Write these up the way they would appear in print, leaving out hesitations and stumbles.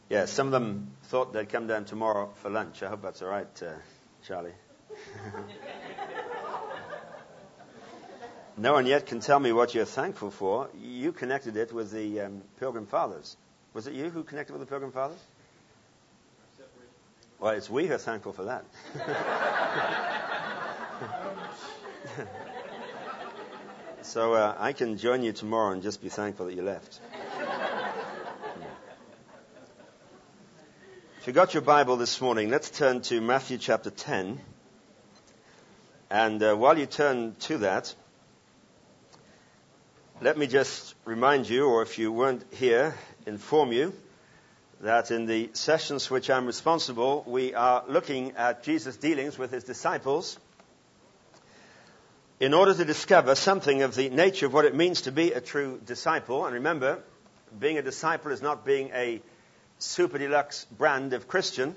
Yeah, some of them thought they'd come down tomorrow for lunch. I hope that's all right, Charlie. No one yet can tell me what you're thankful for. You connected it with the Pilgrim Fathers. Was it you who connected with the Pilgrim Fathers? Well, it's we who are thankful for that. So I can join you tomorrow and just be thankful that you left. If you got your Bible this morning, let's turn to Matthew chapter 10. And while you turn to that, let me just remind you, or if you weren't here, inform you, that in the sessions for which I'm responsible, we are looking at Jesus' dealings with his disciples in order to discover something of the nature of what it means to be a true disciple. And remember, being a disciple is not being a super deluxe brand of Christian.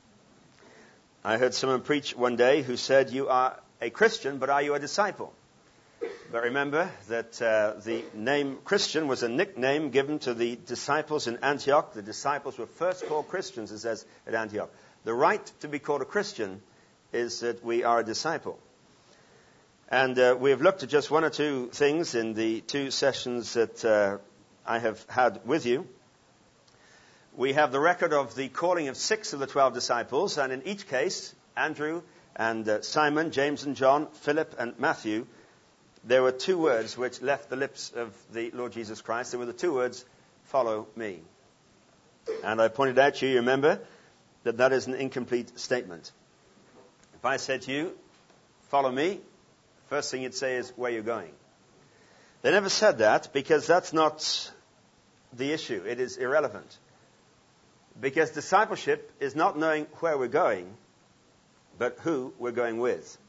I heard someone preach one day who said, you are a Christian, but are you a disciple? But remember that the name Christian was a nickname given to the disciples in Antioch. The disciples were first called Christians, it says at Antioch. The right to be called a Christian is that we are a disciple. And we have looked at just one or two things in the two sessions that I have had with you. We have the record of the calling of 6 of the 12 disciples, and in each case, Andrew and Simon, James and John, Philip and Matthew, there were 2 words which left the lips of the Lord Jesus Christ. There were the 2 words, follow me. And I pointed out to you, remember, that that is an incomplete statement. If I said to you, follow me, first thing you'd say is, where you're going. They never said that because that's not the issue. It is irrelevant. Because discipleship is not knowing where we're going, but who we're going with.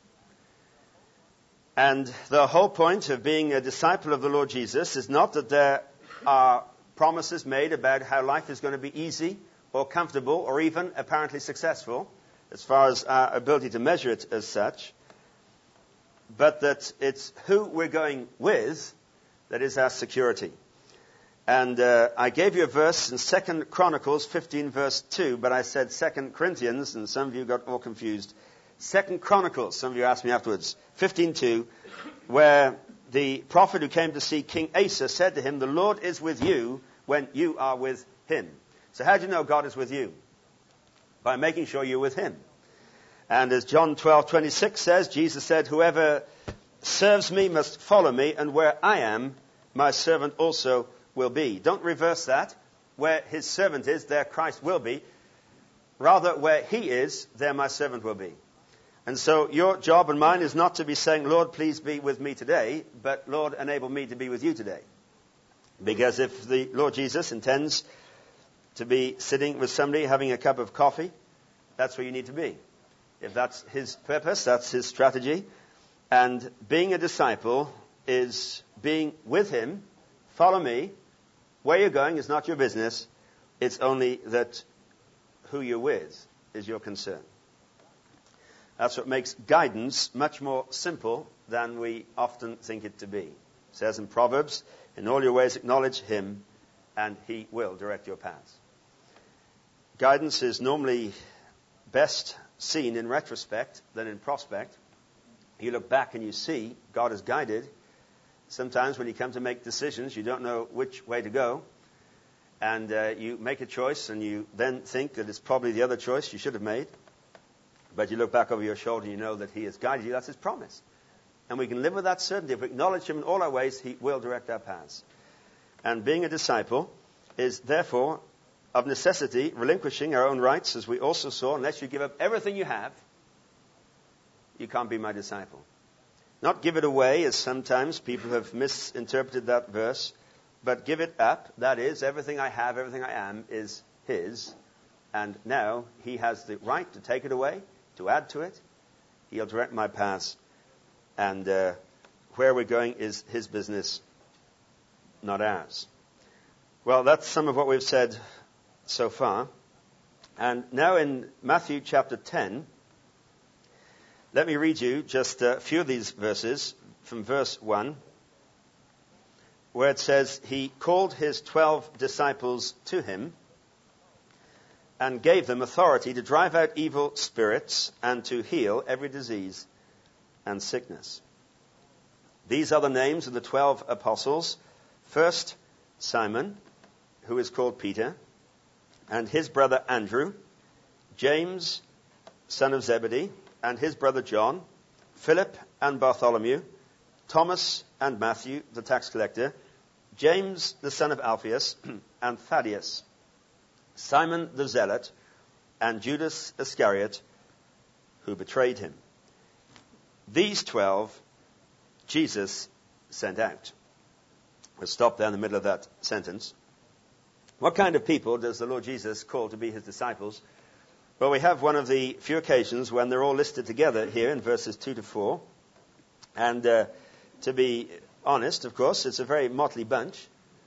And the whole point of being a disciple of the Lord Jesus is not that there are promises made about how life is going to be easy or comfortable or even apparently successful, as far as our ability to measure it as such, but that it's who we're going with that is our security. And I gave you a verse in 2 Chronicles 15 verse 2, but I said 2 Corinthians, and some of you got all confused. 2 Chronicles, some of you asked me afterwards, 15:2, where the prophet who came to see King Asa said to him, the Lord is with you when you are with him. So how do you know God is with you? By making sure you're with him. And as John 12:26 says, Jesus said, whoever serves me must follow me, and where I am, my servant also will be. Don't reverse that. Where his servant is, there Christ will be. Rather, where he is, there my servant will be. And so your job and mine is not to be saying, Lord, please be with me today, but Lord, enable me to be with you today. Because if the Lord Jesus intends to be sitting with somebody having a cup of coffee, that's where you need to be. If that's his purpose, that's his strategy. And being a disciple is being with him. Follow me. Where you're going is not your business. It's only that who you're with is your concern. That's what makes guidance much more simple than we often think it to be. It says in Proverbs, in all your ways acknowledge him, and he will direct your paths. Guidance is normally best seen in retrospect than in prospect. You look back and you see God has guided. Sometimes when you come to make decisions, you don't know which way to go. And you make a choice and you then think that it's probably the other choice you should have made. But you look back over your shoulder and you know that he has guided you. That's his promise. And we can live with that certainty. If we acknowledge him in all our ways, he will direct our paths. And being a disciple is therefore, of necessity, relinquishing our own rights, as we also saw. Unless you give up everything you have, you can't be my disciple. Not give it away, as sometimes people have misinterpreted that verse, but give it up. That is, everything I have, everything I am is his. And now he has the right to take it away, to add to it. He'll direct my paths. And where we're going is his business, not ours. Well, that's some of what we've said so far. And now in Matthew chapter 10, let me read you just a few of these verses from verse 1, where it says, he called his 12 disciples to him and gave them authority to drive out evil spirits and to heal every disease and sickness. These are the names of the 12 apostles. First, Simon, who is called Peter, and his brother Andrew, James, son of Zebedee, and his brother John, Philip and Bartholomew, Thomas and Matthew, the tax collector, James, the son of Alphaeus, and Thaddeus, Simon the Zealot, and Judas Iscariot, who betrayed him. These 12 Jesus sent out. We'll stop there in the middle of that sentence. What kind of people does the Lord Jesus call to be his disciples? Well, we have one of the few occasions when they're all listed together here in verses 2 to 4. And to be honest, of course, it's a very motley bunch.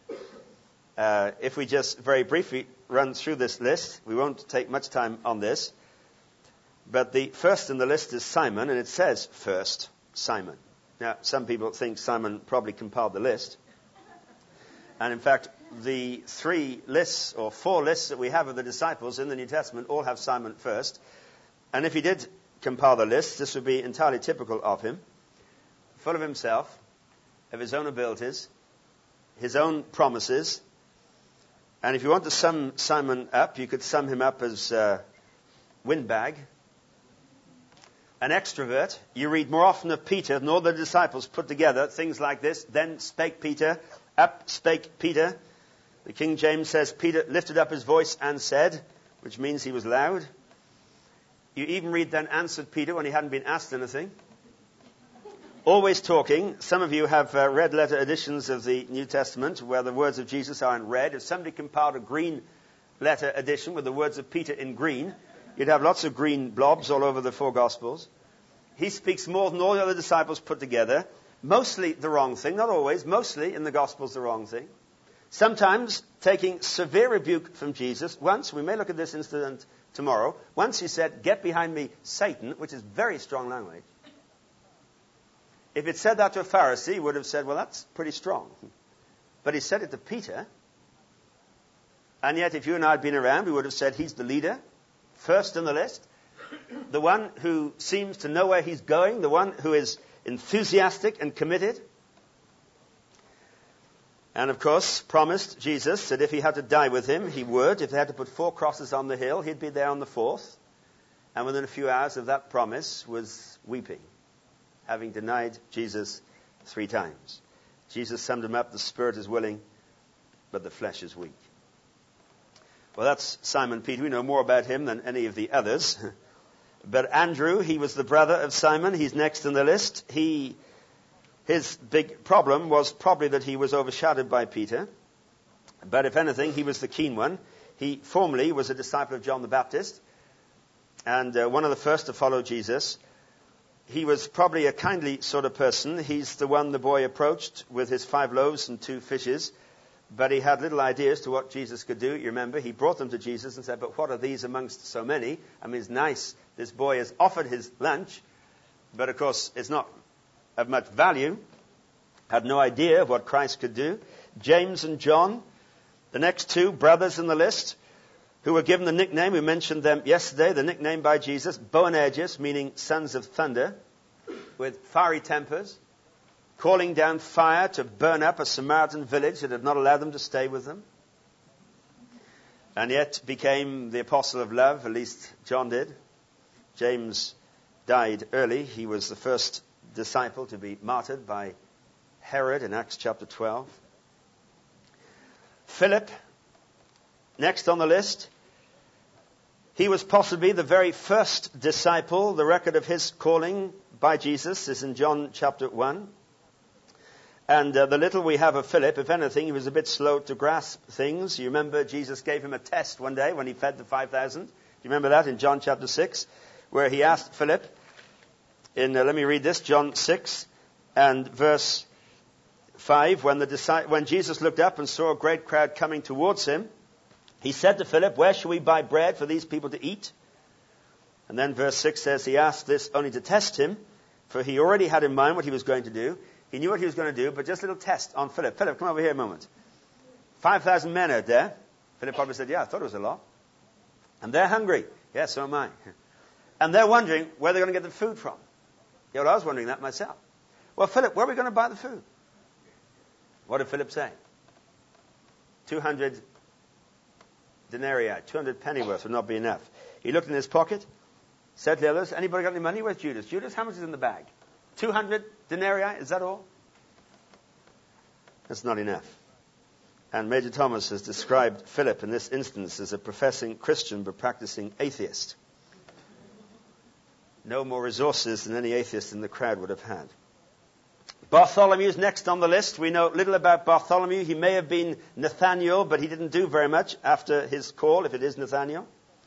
If we just very briefly run through this list, we won't take much time on this. But the first in the list is Simon, and it says first, Simon. Now, some people think Simon probably compiled the list. And in fact, the 3 lists or 4 lists that we have of the disciples in the New Testament all have Simon first. And if he did compile the list, this would be entirely typical of him. Full of himself, of his own abilities, his own promises. And if you want to sum Simon up, you could sum him up as windbag, an extrovert. You read more often of Peter than all the disciples put together, things like this. Then spake Peter, up spake Peter. The King James says Peter lifted up his voice and said, which means he was loud. You even read then answered Peter when he hadn't been asked anything. Always talking. Some of you have red letter editions of the New Testament where the words of Jesus are in red. If somebody compiled a green letter edition with the words of Peter in green, you'd have lots of green blobs all over the 4 Gospels. He speaks more than all the other disciples put together. Mostly the wrong thing, not always. Mostly in the Gospels the wrong thing. Sometimes taking severe rebuke from Jesus. Once, we may look at this incident tomorrow, once he said, "Get behind me, Satan," which is very strong language. If it said that to a Pharisee, he would have said, well, that's pretty strong. But he said it to Peter. And yet, if you and I had been around, we would have said he's the leader, first on the list, the one who seems to know where he's going, the one who is enthusiastic and committed. And, of course, promised Jesus that if he had to die with him, he would. If they had to put 4 crosses on the hill, he'd be there on the 4th. And within a few hours of that promise was weeping, having denied Jesus 3 times. Jesus summed him up, the spirit is willing, but the flesh is weak. Well, that's Simon Peter. We know more about him than any of the others. But Andrew, he was the brother of Simon. He's next in the list. His big problem was probably that he was overshadowed by Peter. But if anything, he was the keen one. He formerly was a disciple of John the Baptist and one of the first to follow Jesus. He was probably a kindly sort of person. He's the one the boy approached with his 5 loaves and 2 fishes. But he had little idea as to what Jesus could do. You remember, he brought them to Jesus and said, but what are these amongst so many? I mean, it's nice. This boy has offered his lunch. But, of course, it's not of much value. Had no idea of what Christ could do. James and John, the next 2 brothers in the list, who were given the nickname, we mentioned them yesterday, the nickname by Jesus, Boanerges, meaning sons of thunder, with fiery tempers, calling down fire to burn up a Samaritan village that had not allowed them to stay with them, and yet became the apostle of love, at least John did. James died early. He was the first disciple to be martyred by Herod in Acts chapter 12. Philip, next on the list. He was possibly the very first disciple. The record of his calling by Jesus is in John chapter 1. And the little we have of Philip, if anything, he was a bit slow to grasp things. You remember Jesus gave him a test one day when he fed the 5,000. Do you remember that in John chapter 6? Where he asked Philip, let me read this, John 6 and verse 5. When Jesus looked up and saw a great crowd coming towards him, he said to Philip, where shall we buy bread for these people to eat? And then verse 6 says he asked this only to test him, for he already had in mind what he was going to do. He knew what he was going to do, but just a little test on Philip. Philip, come over here a moment. 5,000 men out there. Philip probably said, yeah, I thought it was a lot. And they're hungry. Yes, so am I. And they're wondering where they're going to get the food from. Yeah, well, I was wondering that myself. Well, Philip, where are we going to buy the food? What did Philip say? 200 denarii, 200 pennyworth would not be enough. He looked in his pocket, said to the others, anybody got any money? Where's Judas? Judas, how much is in the bag? 200 denarii, is that all? That's not enough. And Major Thomas has described Philip in this instance as a professing Christian but practicing atheist. No more resources than any atheist in the crowd would have had. Bartholomew is next on the list. We know little about Bartholomew. He may have been Nathaniel, but he didn't do very much after his call, if it is Nathaniel.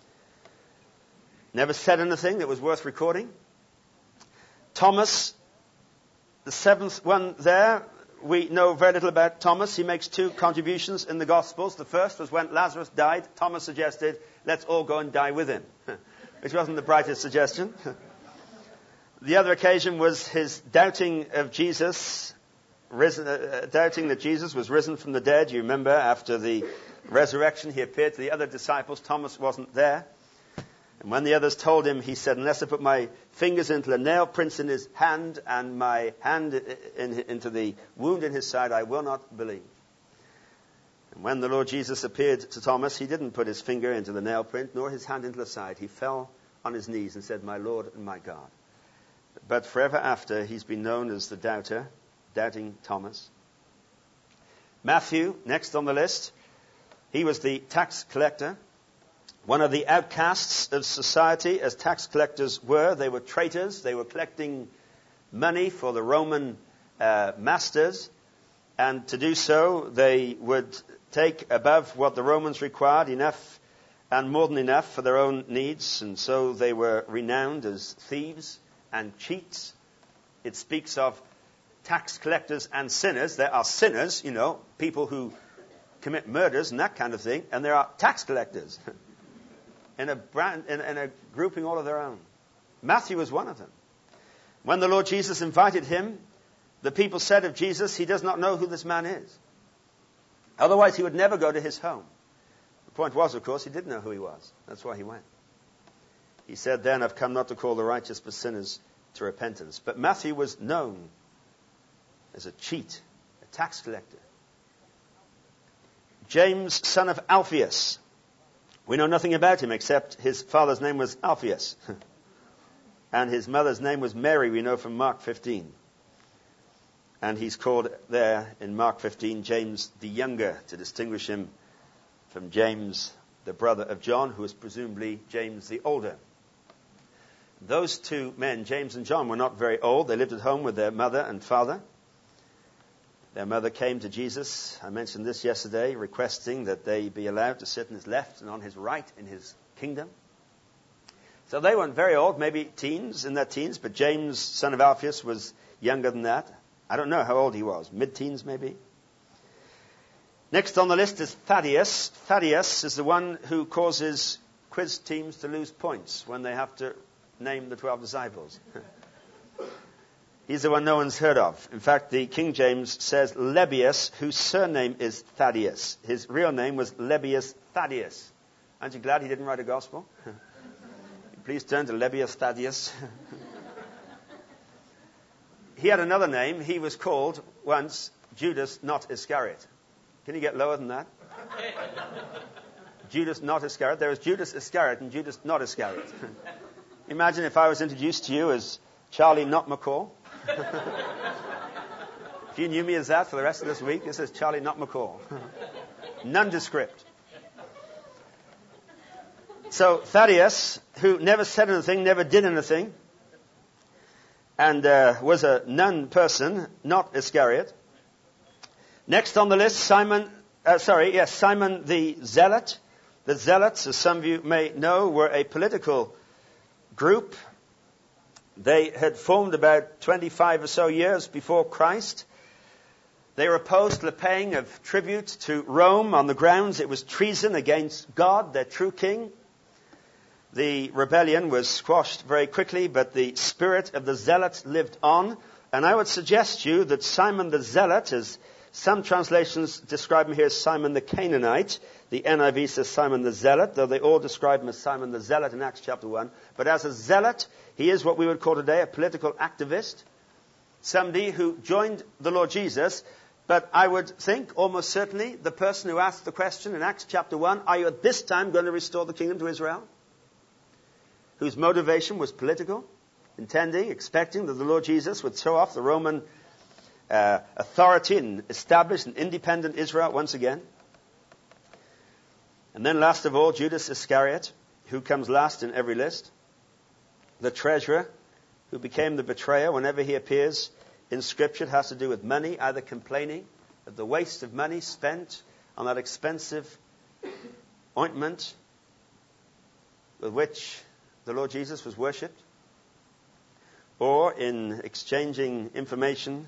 Never said anything that was worth recording. Thomas, the seventh one there, we know very little about Thomas. He makes two contributions in the Gospels. The first was when Lazarus died. Thomas suggested, let's all go and die with him, which wasn't the brightest suggestion. The other occasion was his doubting of Jesus, doubting that Jesus was risen from the dead. You remember, after the resurrection, he appeared to the other disciples. Thomas wasn't there. And when the others told him, he said, unless I put my fingers into the nail prints in his hand and my hand into the wound in his side, I will not believe. And when the Lord Jesus appeared to Thomas, he didn't put his finger into the nail print, nor his hand into the side. He fell on his knees and said, my Lord and my God. But forever after, he's been known as the doubter, doubting Thomas. Matthew, next on the list. He was the tax collector, one of the outcasts of society, as tax collectors were. They were traitors. They were collecting money for the Roman masters. And to do so, they would take above what the Romans required, enough and more than enough for their own needs. And so they were renowned as thieves and cheats. It speaks of tax collectors and sinners. There are sinners, people who commit murders and that kind of thing, and there are tax collectors in a grouping all of their own. Matthew was one of them. When the Lord Jesus invited him, the people said of Jesus, he does not know who this man is. Otherwise, he would never go to his home. The point was, of course, he did know who he was. That's why he went. He said then, I've come not to call the righteous but sinners to repentance. But Matthew was known as a cheat, a tax collector. James, son of Alphaeus. We know nothing about him except his father's name was Alphaeus. And his mother's name was Mary, we know from Mark 15. And he's called there in Mark 15 James the Younger, to distinguish him from James, the brother of John, who was presumably James the Older. Those two men, James and John, were not very old. They lived at home with their mother and father. Their mother came to Jesus, I mentioned this yesterday, requesting that they be allowed to sit on his left and on his right in his kingdom. So they weren't very old, maybe teens, in their teens, but James, son of Alphaeus, was younger than that. I don't know how old he was, mid-teens maybe. Next on the list is Thaddeus. Thaddeus is the one who causes quiz teams to lose points when they have to name the 12 disciples. He's the one no one's heard of. In fact, the King James says Lebbeus, whose surname is Thaddeus. His real name was Lebbeus Thaddeus. Aren't you glad he didn't write a gospel? Please turn to Lebbeus Thaddeus. He had another name. He was called once Judas not Iscariot. Can you get lower than that? Judas not Iscariot. There is Judas Iscariot and Judas not Iscariot. Imagine if I was introduced to you as Charlie not McCall. If you knew me as that for the rest of this week, this is Charlie not McCall. Nondescript. So Thaddeus, who never said anything, never did anything, and was a non person, not Iscariot. Next on the list, Simon the Zealot. The Zealots, as some of you may know, were a political group. They had formed about 25 or so years before Christ. They were opposed to the paying of tribute to Rome on the grounds it was treason against God, their true king. The rebellion was squashed very quickly, but the spirit of the Zealots lived on. And I would suggest to you that Simon the Zealot, as some translations describe him here as Simon the Canaanite, The NIV says Simon the Zealot, though they all describe him as Simon the Zealot in Acts chapter 1. But as a zealot, he is what we would call today a political activist. Somebody who joined the Lord Jesus. But I would think, almost certainly, the person who asked the question in Acts chapter 1, are you at this time going to restore the kingdom to Israel? Whose motivation was political, intending, expecting that the Lord Jesus would throw off the Roman authority and establish an independent Israel once again. And then last of all, Judas Iscariot, who comes last in every list. The treasurer, who became the betrayer. Whenever he appears in Scripture, it has to do with money, either complaining of the waste of money spent on that expensive ointment with which the Lord Jesus was worshipped, or in exchanging information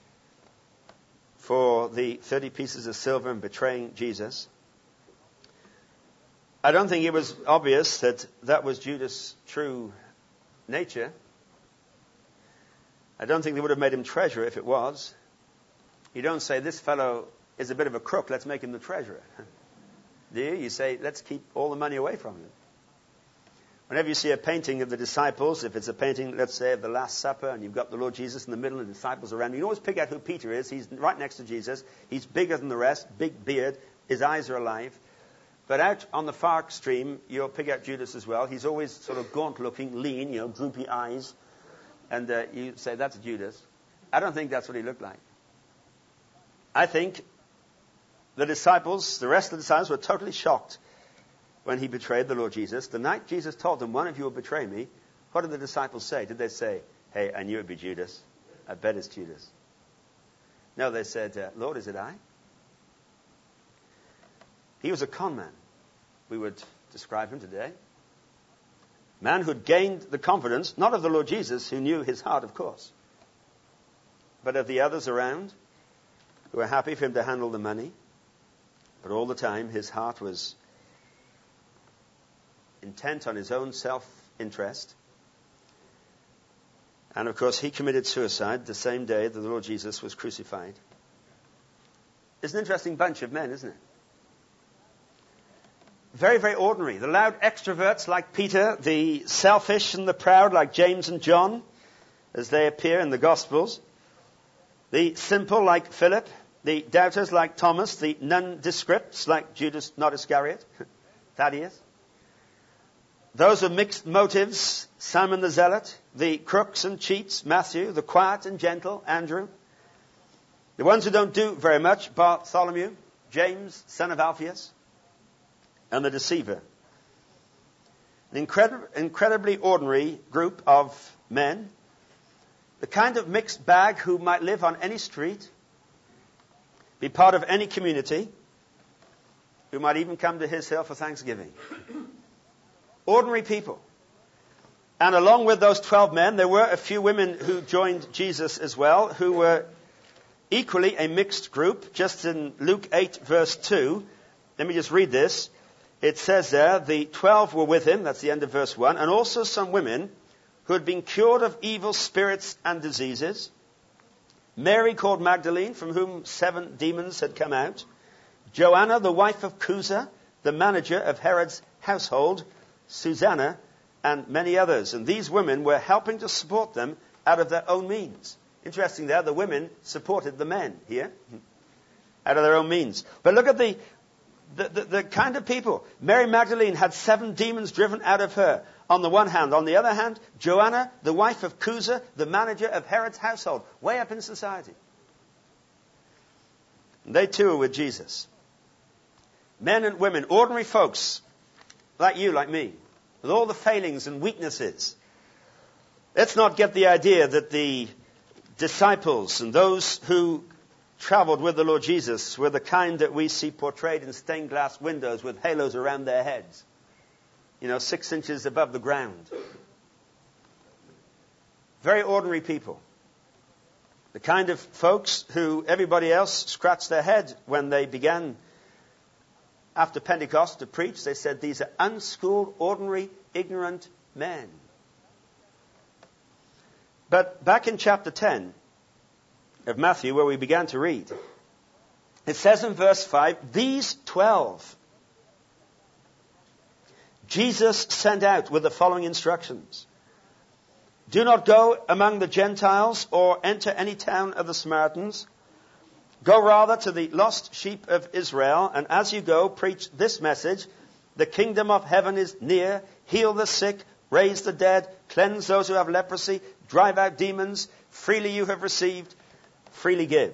for the 30 pieces of silver and betraying Jesus. I don't think it was obvious that that was Judas' true nature. I don't think they would have made him treasurer if it was. You don't say, this fellow is a bit of a crook, let's make him the treasurer. Do you? You say, let's keep all the money away from him. Whenever you see a painting of the disciples, if it's a painting, let's say, of the Last Supper, and you've got the Lord Jesus in the middle and the disciples around, you can always pick out who Peter is. He's right next to Jesus. He's bigger than the rest, big beard. His eyes are alive. But out on the far extreme, you'll pick out Judas as well. He's always sort of gaunt-looking, lean, droopy eyes. And you say, that's Judas. I don't think that's what he looked like. I think the disciples, the rest of the disciples, were totally shocked when he betrayed the Lord Jesus. The night Jesus told them, one of you will betray me, what did the disciples say? Did they say, hey, I knew it would be Judas. I bet it's Judas. No, they said, Lord, is it I? He was a con man, we would describe him today. Man who'd gained the confidence, not of the Lord Jesus, who knew his heart, of course, but of the others around, who were happy for him to handle the money. But all the time, his heart was intent on his own self-interest. And of course, he committed suicide the same day that the Lord Jesus was crucified. It's an interesting bunch of men, isn't it? Very, very ordinary. The loud extroverts like Peter, the selfish and the proud like James and John, as they appear in the Gospels. The simple like Philip, the doubters like Thomas, the nondescripts like Judas, not Iscariot, Thaddeus. Those of mixed motives, Simon the Zealot, the crooks and cheats, Matthew, the quiet and gentle, Andrew. The ones who don't do very much, Bartholomew, James, son of Alphaeus, and the deceiver. An incredibly ordinary group of men, the kind of mixed bag who might live on any street, be part of any community, who might even come to his hill for Thanksgiving. Ordinary people. And along with those 12 men, there were a few women who joined Jesus as well, who were equally a mixed group. Just in Luke 8, verse 2, let me just read this. It says there, the 12 were with him, that's the end of verse 1, and also some women who had been cured of evil spirits and diseases. Mary called Magdalene, from whom 7 demons had come out. Joanna, the wife of Chuza, the manager of Herod's household. Susanna, and many others. And these women were helping to support them out of their own means. Interesting there, the women supported the men here, out of their own means. But look at the kind of people. Mary Magdalene had 7 demons driven out of her, on the one hand. On the other hand, Joanna, the wife of Chuza, the manager of Herod's household, way up in society. And they too are with Jesus. Men and women, ordinary folks, like you, like me, with all the failings and weaknesses. Let's not get the idea that the disciples and those who traveled with the Lord Jesus were the kind that we see portrayed in stained glass windows with halos around their heads. 6 inches above the ground. Very ordinary people. The kind of folks who everybody else scratched their head when they began after Pentecost to preach. They said, these are unschooled, ordinary, ignorant men. But back in chapter 10 of Matthew, where we began to read, it says in verse 5, these 12 Jesus sent out with the following instructions. Do not go among the Gentiles or enter any town of the Samaritans. Go rather to the lost sheep of Israel, and as you go, preach this message. The kingdom of heaven is near. Heal the sick, raise the dead, cleanse those who have leprosy, drive out demons. Freely you have received, freely give.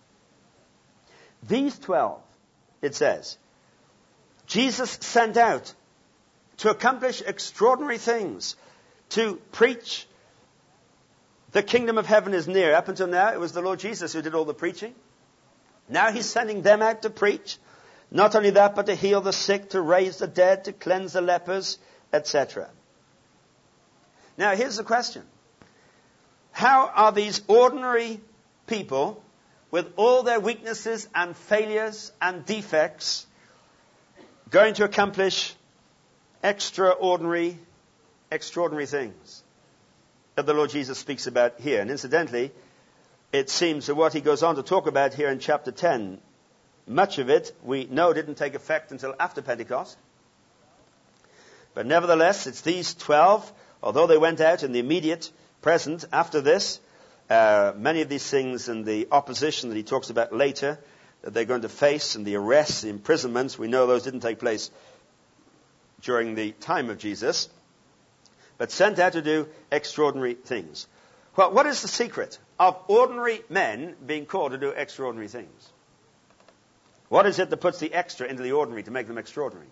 These 12, it says, Jesus sent out to accomplish extraordinary things, to preach the kingdom of heaven is near. Up until now, it was the Lord Jesus who did all the preaching. Now he's sending them out to preach. Not only that, but to heal the sick, to raise the dead, to cleanse the lepers, etc. Now here's the question. How are these ordinary people, with all their weaknesses and failures and defects, going to accomplish extraordinary things that the Lord Jesus speaks about here? And incidentally, it seems that what he goes on to talk about here in chapter 10, much of it we know didn't take effect until after Pentecost. But nevertheless, it's these 12, although they went out in the immediate present after this, many of these things and the opposition that he talks about later that they're going to face, and the arrests, the imprisonments, we know those didn't take place during the time of Jesus, but sent out to do extraordinary things. Well, what is the secret of ordinary men being called to do extraordinary things? What is it that puts the extra into the ordinary to make them extraordinary?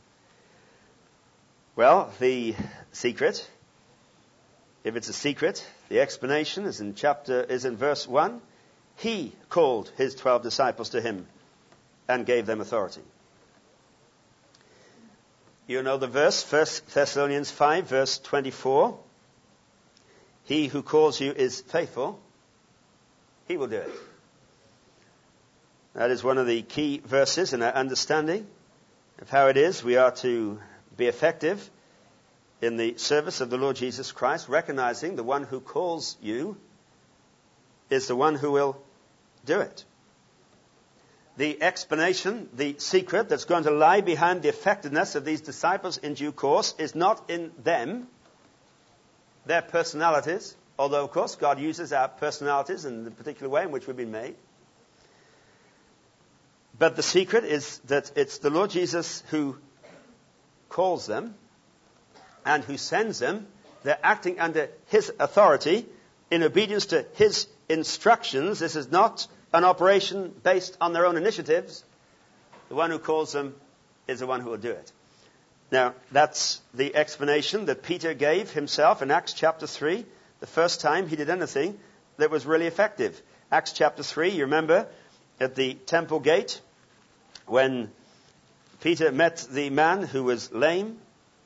Well, the secret, if it's a secret, the explanation is in verse 1. He called his 12 disciples to him and gave them authority. You know the verse, 1 Thessalonians 5, verse 24. He who calls you is faithful. He will do it. That is one of the key verses in our understanding of how it is we are to be effective in the service of the Lord Jesus Christ, recognizing the one who calls you is the one who will do it. The explanation, the secret that's going to lie behind the effectiveness of these disciples in due course is not in them, their personalities, although of course God uses our personalities in the particular way in which we've been made. But the secret is that it's the Lord Jesus who calls them and who sends them. They're acting under his authority in obedience to his instructions. This is not an operation based on their own initiatives. The one who calls them is the one who will do it. Now, that's the explanation that Peter gave himself in Acts chapter 3, the first time he did anything that was really effective. Acts chapter 3, you remember, at the temple gate, when Peter met the man who was lame.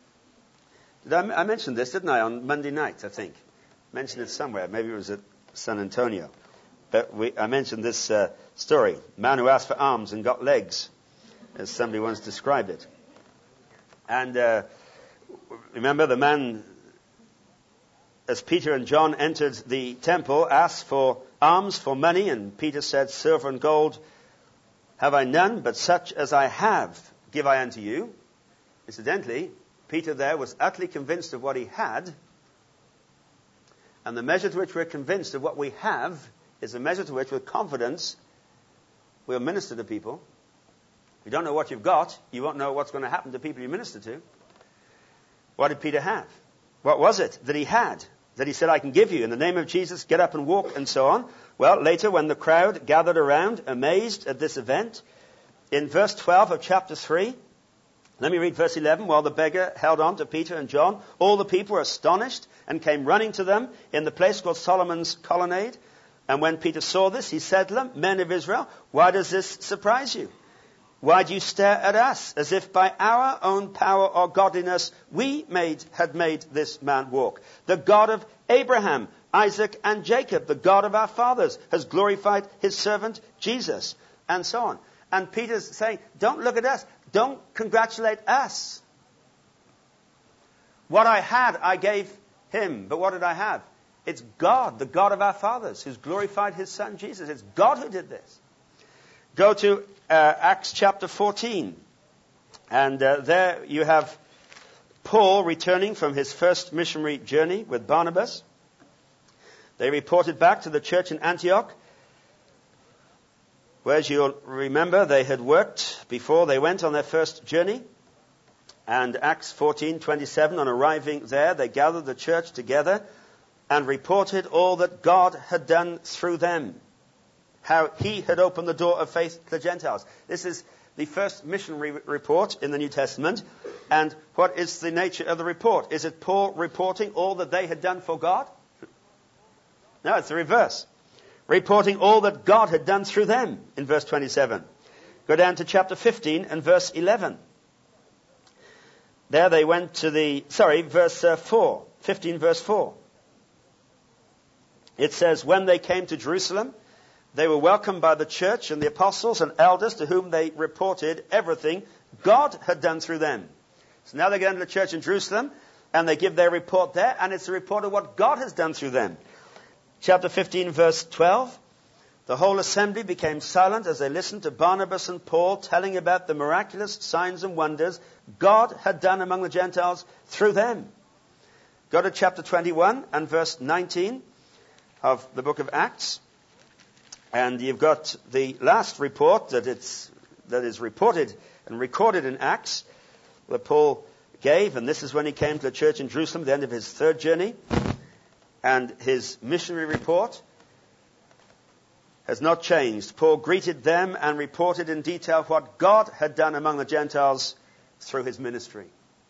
I mentioned this, didn't I, on Monday night, I think. I mentioned it somewhere. Maybe it was at San Antonio. But I mentioned this story. Man who asked for arms and got legs, as somebody once described it. And remember, the man, as Peter and John entered the temple, asked for alms, for money, and Peter said, silver and gold have I none, but such as I have give I unto you. Incidentally, Peter there was utterly convinced of what he had, and the measure to which we're convinced of what we have is the measure to which, with confidence, we'll minister to people. If you don't know what you've got, you won't know what's going to happen to people you minister to. What did Peter have? What was it that he had, that he said, I can give you in the name of Jesus, get up and walk, and so on? Well, later when the crowd gathered around, amazed at this event, in verse 12 of chapter 3, let me read verse 11. While the beggar held on to Peter and John, all the people were astonished and came running to them in the place called Solomon's Colonnade. And when Peter saw this, he said to them, Men of Israel, why does this surprise you? Why do you stare at us, as if by our own power or godliness we had made this man walk? The God of Abraham, Isaac, and Jacob, the God of our fathers, has glorified his servant Jesus, and so on. And Peter's saying, don't look at us. Don't congratulate us. What I had, I gave him. But what did I have? It's God, the God of our fathers, who's glorified his son Jesus. It's God who did this. Go to Acts chapter 14. And there you have Paul returning from his first missionary journey with Barnabas. They reported back to the church in Antioch, where, as you'll remember, they had worked before they went on their first journey. And Acts 14:27, on arriving there, they gathered the church together and reported all that God had done through them, how he had opened the door of faith to the Gentiles. This is the first missionary report in the New Testament. And what is the nature of the report? Is it Paul reporting all that they had done for God? No, it's the reverse. Reporting all that God had done through them in verse 27. Go down to chapter 15 and verse 11. There they went to verse 4. 15 verse 4. It says, when they came to Jerusalem, they were welcomed by the church and the apostles and elders, to whom they reported everything God had done through them. So now they get into the church in Jerusalem and they give their report there, and it's a report of what God has done through them. Chapter 15 verse 12. The whole assembly became silent as they listened to Barnabas and Paul telling about the miraculous signs and wonders God had done among the Gentiles through them. Go to chapter 21 and verse 19 of the book of Acts. And you've got the last report that is reported and recorded in Acts that Paul gave. And this is when he came to the church in Jerusalem at the end of his third journey. And his missionary report has not changed. Paul greeted them and reported in detail what God had done among the Gentiles through his ministry.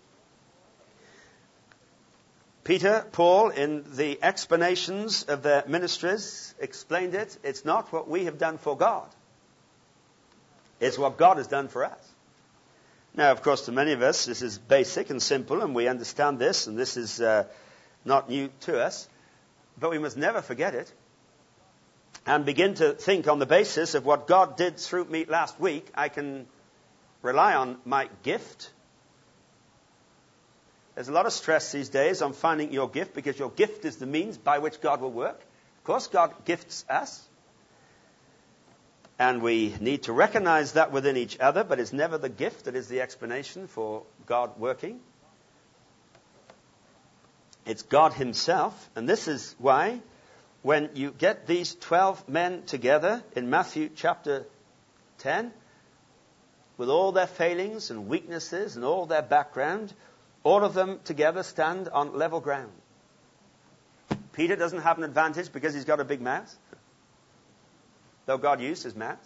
Peter, Paul, in the explanations of their ministries, explained it. It's not what we have done for God. It's what God has done for us. Now, of course, to many of us, this is basic and simple, and we understand this, and this is not new to us. But we must never forget it and begin to think on the basis of what God did through me last week. I can rely on my gift. There's a lot of stress these days on finding your gift, because your gift is the means by which God will work. Of course, God gifts us. And we need to recognize that within each other, but it's never the gift that is the explanation for God working. It's God himself. And this is why when you get these 12 men together in Matthew chapter 10, with all their failings and weaknesses and all their background, all of them together stand on level ground. Peter doesn't have an advantage because he's got a big mouth, though God used his mouth.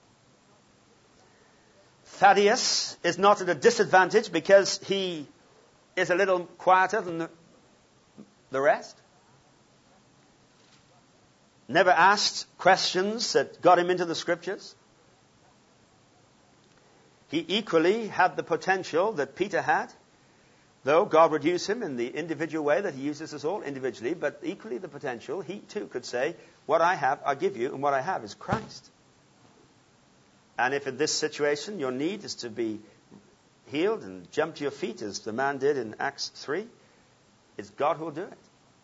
Thaddeus is not at a disadvantage because he is a little quieter than the rest. Never asked questions that got him into the scriptures. He equally had the potential that Peter had, though God would use him in the individual way that he uses us all individually, but equally the potential, he too could say, what I have, I give you, and what I have is Christ. And if in this situation your need is to be healed and jump to your feet, as the man did in Acts 3, it's God who will do it.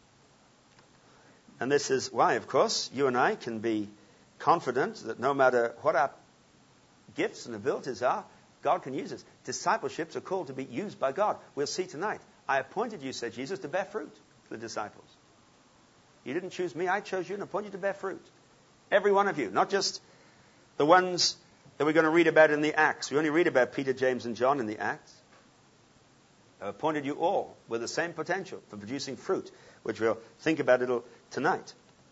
And this is why, of course, you and I can be confident that no matter what our gifts and abilities are, God can use us. Discipleships are called to be used by God. We'll see tonight. I appointed you, said Jesus, to bear fruit to the disciples. You didn't choose me. I chose you and appointed you to bear fruit. Every one of you. Not just the ones that we're going to read about in the Acts. We only read about Peter, James, and John in the Acts. I appointed you all with the same potential for producing fruit, which we'll think about a little tonight.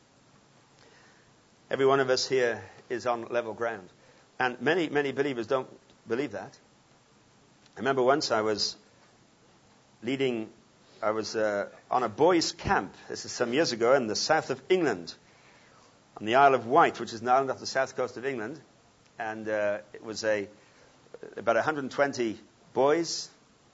Every one of us here is on level ground. And many, many believers don't believe that. I remember once I was on a boys' camp. This is some years ago in the south of England, on the Isle of Wight, which is an island off the south coast of England. And it was about 120 boys,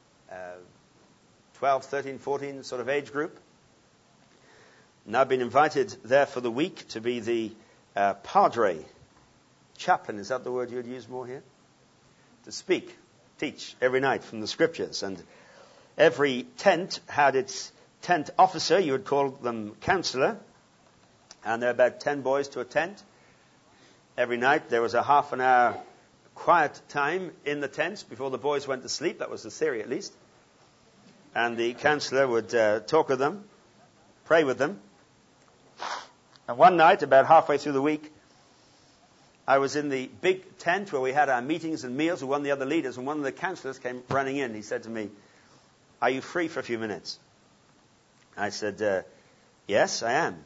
12, 13, 14 sort of age group. And I've been invited there for the week to be the padre, chaplain, is that the word you would use more here? To speak, teach every night from the scriptures. And every tent had its tent officer, you would call them counselor. And there were about 10 boys to a tent. Every night there was a half an hour quiet time in the tents before the boys went to sleep. That was the theory at least. And the counselor would talk with them, pray with them. And one night, about halfway through the week, I was in the big tent where we had our meetings and meals with one of the other leaders, and one of the counselors came running in. He said to me, "Are you free for a few minutes?" I said, "Yes, I am."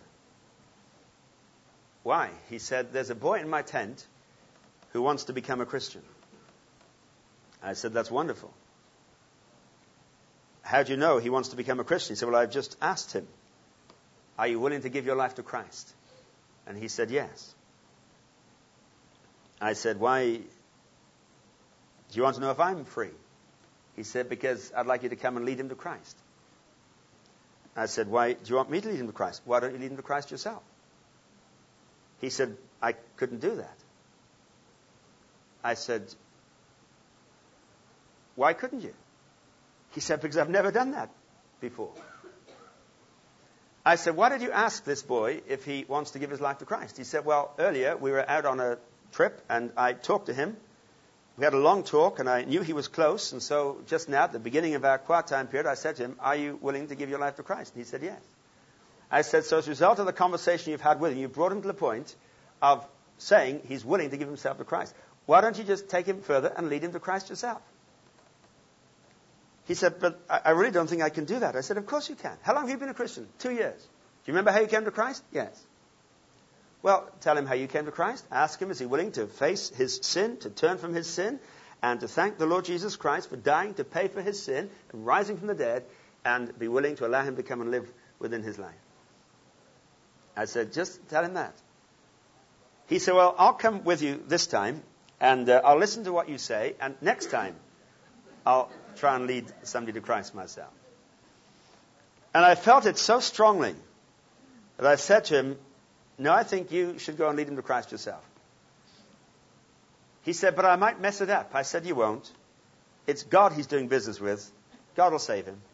"Why?" He said, "There's a boy in my tent who wants to become a Christian." I said, "That's wonderful. How do you know he wants to become a Christian?" He said, "Well, I've just asked him, are you willing to give your life to Christ?" And he said, "Yes." I said, "Why? Do you want to know if I'm free?" He said, "Because I'd like you to come and lead him to Christ." I said, "Why do you want me to lead him to Christ? Why don't you lead him to Christ yourself?" He said, "I couldn't do that." I said, "Why couldn't you?" He said, "Because I've never done that before." I said, "Why did you ask this boy if he wants to give his life to Christ?" He said, "Well, earlier we were out on a trip and I talked to him. We had a long talk and I knew he was close. And so just now, at the beginning of our quiet time period, I said to him, 'Are you willing to give your life to Christ?' And he said, 'Yes.' I said, 'So as a result of the conversation you've had with him, you brought him to the point of saying he's willing to give himself to Christ. Why don't you just take him further and lead him to Christ yourself?' He said, 'But I really don't think I can do that.' I said, 'Of course you can. How long have you been a Christian?' 2 years. 'Do you remember how you came to Christ?' 'Yes.' 'Well, tell him how you came to Christ. Ask him, is he willing to face his sin, to turn from his sin, and to thank the Lord Jesus Christ for dying to pay for his sin and rising from the dead, and be willing to allow him to come and live within his life?' I said, 'Just tell him that.' He said, 'Well, I'll come with you this time, and I'll listen to what you say, and next time I'll try and lead somebody to Christ myself.' And I felt it so strongly that I said to him, 'No, I think you should go and lead him to Christ yourself.' He said, 'But I might mess it up.' I said, 'You won't. It's God he's doing business with. God will save him.'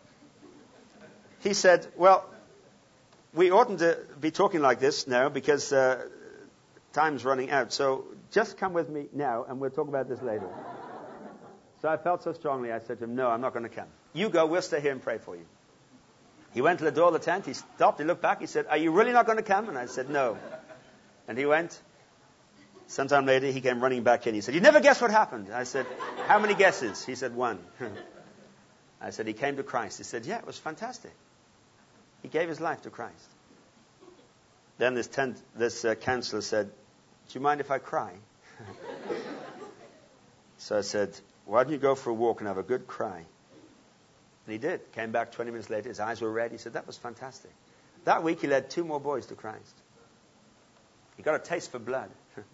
He said, 'Well, we oughtn't to be talking like this now because time's running out. So just come with me now and we'll talk about this later.' So I felt so strongly, I said to him, 'No, I'm not going to come. You go, we'll stay here and pray for you.' He went to the door of the tent, he stopped, he looked back, he said, 'Are you really not going to come?' And I said, 'No.' And he went. Sometime later, he came running back in. He said, 'You never guess what happened.' I said, 'How many guesses?' He said, 1. I said, 'He came to Christ.' He said, 'Yeah, it was fantastic. He gave his life to Christ.' Then this counselor said, 'Do you mind if I cry?' So I said, 'Why don't you go for a walk and have a good cry?' And he did. Came back 20 minutes later. His eyes were red. He said, 'That was fantastic.' That week he led 2 more boys to Christ. He got a taste for blood.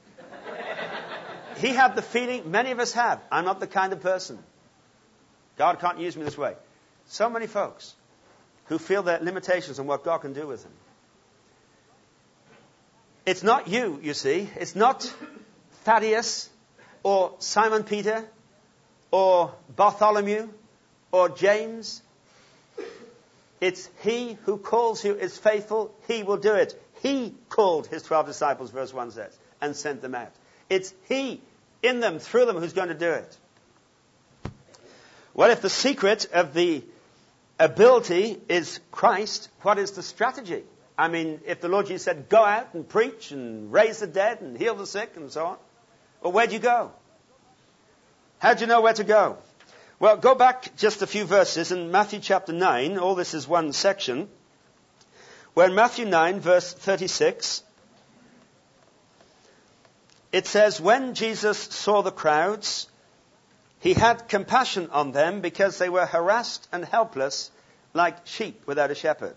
He had the feeling many of us have. I'm not the kind of person. God can't use me this way. So many folks who feel their limitations on what God can do with them. It's not you see. It's not Thaddeus or Simon Peter or Bartholomew or James. It's he who calls you is faithful. He will do it. He called his 12 disciples, verse 1 says, and sent them out. It's he in them, through them, who's going to do it. Well, if the secret of the ability is Christ, what is the strategy? I mean, if the Lord Jesus said, go out and preach and raise the dead and heal the sick and so on, well, where do you go? How do you know where to go? Well, go back just a few verses in Matthew chapter 9. All this is one section. Where in Matthew 9, verse 36, it says, when Jesus saw the crowds, he had compassion on them because they were harassed and helpless like sheep without a shepherd.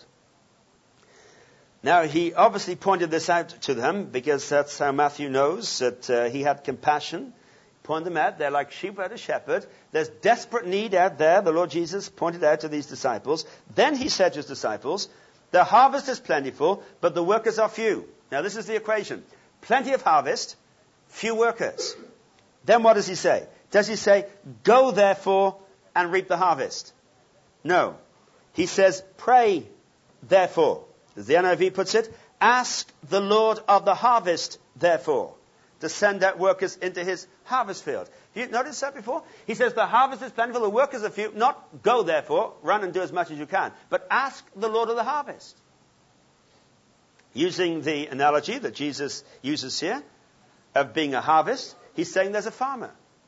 Now, he obviously pointed this out to them because that's how Matthew knows that he had compassion. Point them out. They're like sheep without a shepherd. There's desperate need out there. The Lord Jesus pointed out to these disciples. Then he said to his disciples, the harvest is plentiful, but the workers are few. Now, this is the equation. Plenty of harvest, few workers. Then what does he say? Does he say, go therefore and reap the harvest? No. He says, pray therefore. As the NIV puts it, ask the Lord of the harvest therefore to send out workers into his harvest field. Have you noticed that before? He says the harvest is plentiful, the workers are few. Not go, therefore, run and do as much as you can, but ask the Lord of the harvest. Using the analogy that Jesus uses here of being a harvest, he's saying there's a farmer.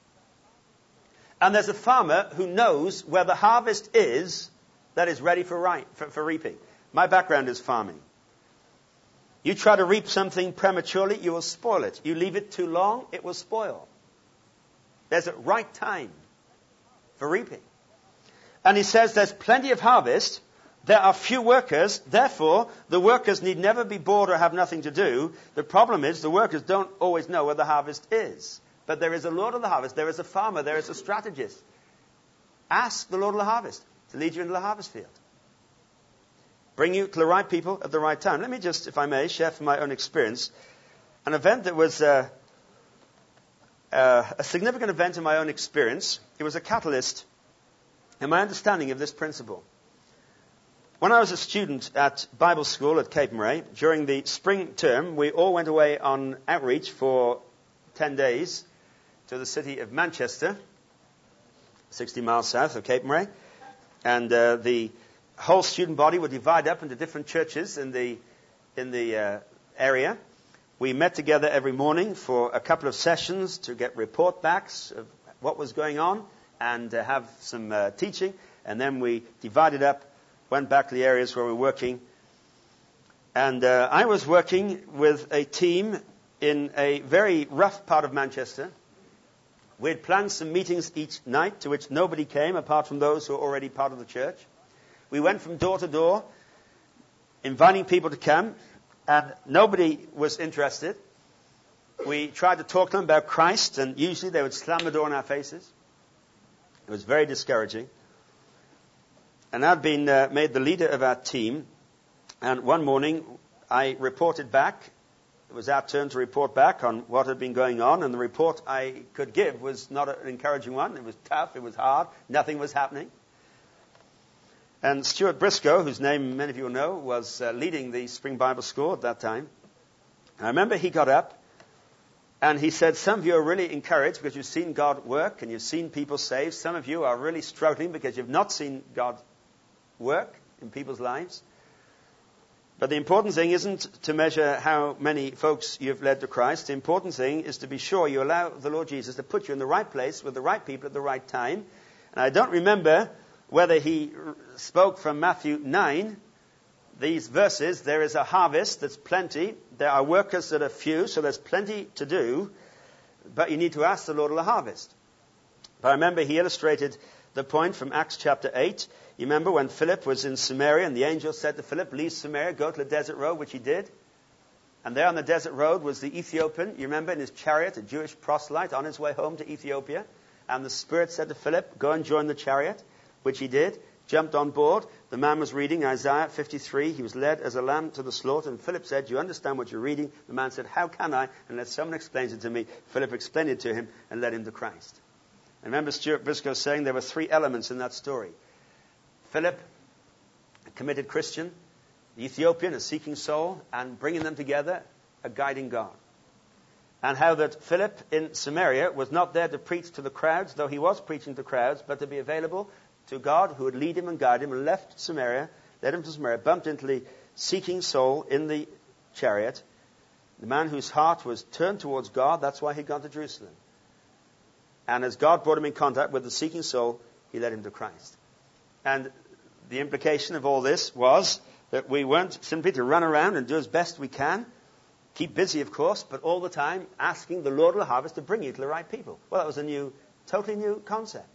And there's a farmer who knows where the harvest is that is ready for reaping. My background is farming. You try to reap something prematurely, you will spoil it. You leave it too long, it will spoil. There's a right time for reaping. And he says there's plenty of harvest. There are few workers. Therefore, the workers need never be bored or have nothing to do. The problem is the workers don't always know where the harvest is. But there is a Lord of the harvest. There is a farmer. There is a strategist. Ask the Lord of the harvest to lead you into the harvest field. Bring you to the right people at the right time. Let me just, if I may, share from my own experience an event that was a significant event in my own experience. It was a catalyst in my understanding of this principle. When I was a student at Bible school at Cape Murray, during the spring term, we all went away on outreach for 10 days to the city of Manchester, 60 miles south of Cape Murray. And the whole student body would divide up into different churches in the area. We met together every morning for a couple of sessions to get report backs of what was going on and have some teaching. And then we divided up, went back to the areas where we were working. And I was working with a team in a very rough part of Manchester. We had planned some meetings each night to which nobody came apart from those who were already part of the church. We went from door to door, inviting people to come, and nobody was interested. We tried to talk to them about Christ, and usually they would slam the door in our faces. It was very discouraging. And I'd been made the leader of our team, and one morning I reported back. It was our turn to report back on what had been going on, and the report I could give was not an encouraging one. It was tough, it was hard, nothing was happening. And Stuart Briscoe, whose name many of you will know, was leading the Spring Bible School at that time. I remember he got up and he said, some of you are really encouraged because you've seen God work and you've seen people saved. Some of you are really struggling because you've not seen God work in people's lives. But the important thing isn't to measure how many folks you've led to Christ. The important thing is to be sure you allow the Lord Jesus to put you in the right place with the right people at the right time. And I don't remember whether he spoke from Matthew 9, these verses. There is a harvest that's plenty. There are workers that are few, so there's plenty to do. But you need to ask the Lord of the harvest. But I remember he illustrated the point from Acts chapter 8. You remember when Philip was in Samaria and the angel said to Philip, leave Samaria, go to the desert road, which he did. And there on the desert road was the Ethiopian, you remember, in his chariot, a Jewish proselyte on his way home to Ethiopia. And the Spirit said to Philip, go and join the chariot, which he did, jumped on board. The man was reading Isaiah 53. He was led as a lamb to the slaughter. And Philip said, do you understand what you're reading? The man said, how can I? Unless someone explains it to me. Philip explained it to him and led him to Christ. I remember Stuart Briscoe saying there were three elements in that story. Philip, a committed Christian, the Ethiopian, a seeking soul, and bringing them together, a guiding God. And how that Philip in Samaria was not there to preach to the crowds, though he was preaching to crowds, but to be available to God who would lead him and guide him, and left Samaria, led him to Samaria, bumped into the seeking soul in the chariot, the man whose heart was turned towards God. That's why he'd gone to Jerusalem. And as God brought him in contact with the seeking soul, he led him to Christ. And the implication of all this was that we weren't simply to run around and do as best we can, keep busy, of course, but all the time asking the Lord of the harvest to bring you to the right people. Well, that was a totally new concept.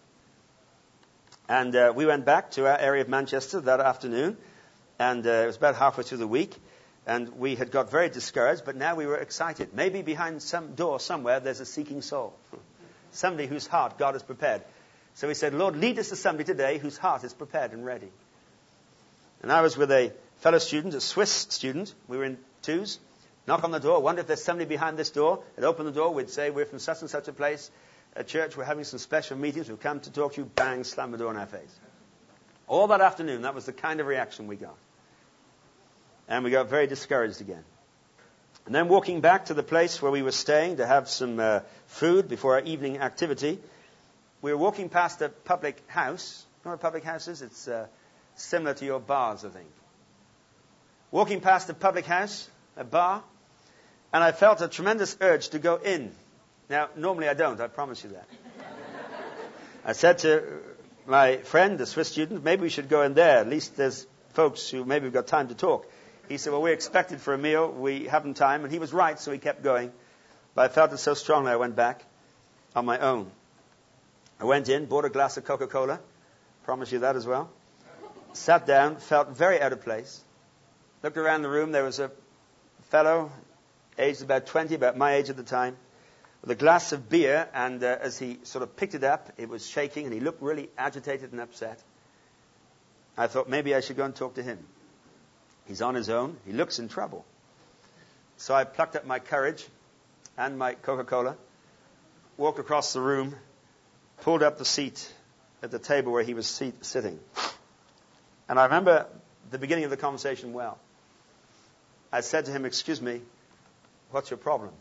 And we went back to our area of Manchester that afternoon, and it was about halfway through the week, and we had got very discouraged, but now we were excited. Maybe behind some door somewhere there's a seeking soul, somebody whose heart God has prepared. So we said, Lord, lead us to somebody today whose heart is prepared and ready. And I was with a fellow student, a Swiss student. We were in twos. Knock on the door, wonder if there's somebody behind this door. They'd open the door, we'd say, we're from such and such a place, a church, we're having some special meetings, we've come to talk to you, bang, slam the door in our face. All that afternoon, that was the kind of reaction we got. And we got very discouraged again. And then walking back to the place where we were staying to have some food before our evening activity, we were walking past a public house. You know what a public house is? It's similar to your bars, I think. Walking past a public house, a bar, and I felt a tremendous urge to go in. Now, normally I don't, I promise you that. I said to my friend, the Swiss student, maybe we should go in there. At least there's folks who maybe have got time to talk. He said, well, we're expected for a meal. We haven't time. And he was right, so he kept going. But I felt it so strongly, I went back on my own. I went in, bought a glass of Coca-Cola. Promise you that as well. Sat down, felt very out of place. Looked around the room. There was a fellow, aged about 20, about my age at the time, with a glass of beer. And as he sort of picked it up, it was shaking, and he looked really agitated and upset. I thought maybe I should go and talk to him. He's on his own. He looks in trouble. So I plucked up my courage and my Coca-Cola, walked across the room, pulled up the seat at the table where he was sitting. And I remember the beginning of the conversation well. I said to him, excuse me, what's your problem?